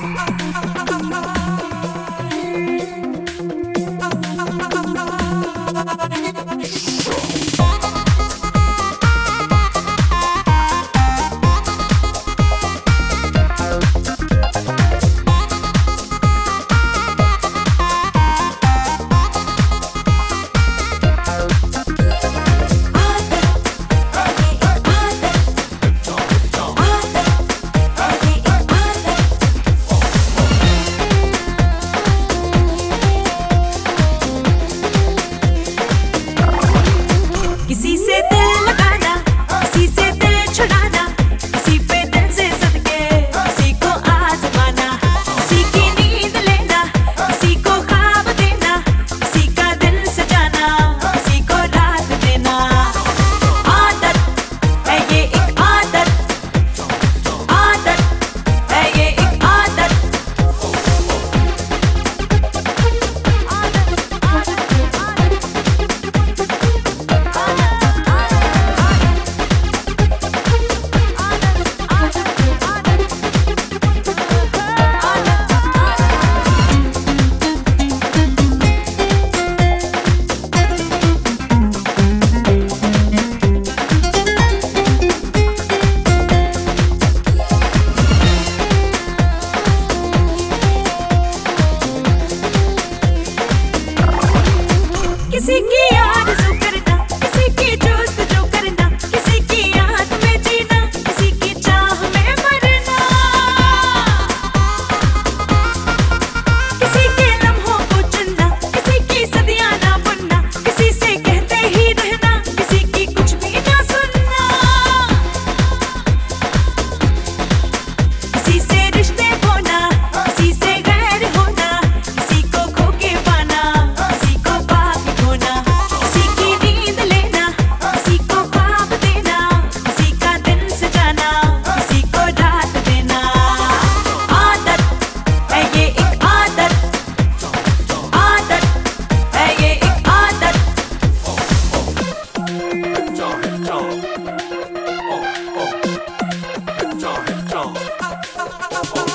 किसी से दिल लगाना, किसी से दिल छुड़ाना, किसी पे दिल से सदके किसी को आजमाना, किसी की नींद लेना, किसी को ख्वाब देना, किसी का दिल सजाना, किसी को रात देना। आदत है ये एक आदत, आदत है ये एक आदत। किसी की आरज़ू करना, किसी की जुस्तजू करना, किसी की याद में जीना, किसी की चाह में मरना, किसी के लम्हों को चुनना, किसी की सदियां ना बुनना, किसी से कहते ही रहना, किसी की कुछ भी ना सुनना, किसी से रिश्ते होना, किसी से गैर होना, किसी को खो के पाना, किसी को पाके खोना, किसी की नींद लेना, किसी को ख्वाब देना, किसी का दिल सजाना, किसी को रात देना। आदत है ये एक आदत, आदत है ये एक आदत। Hit John.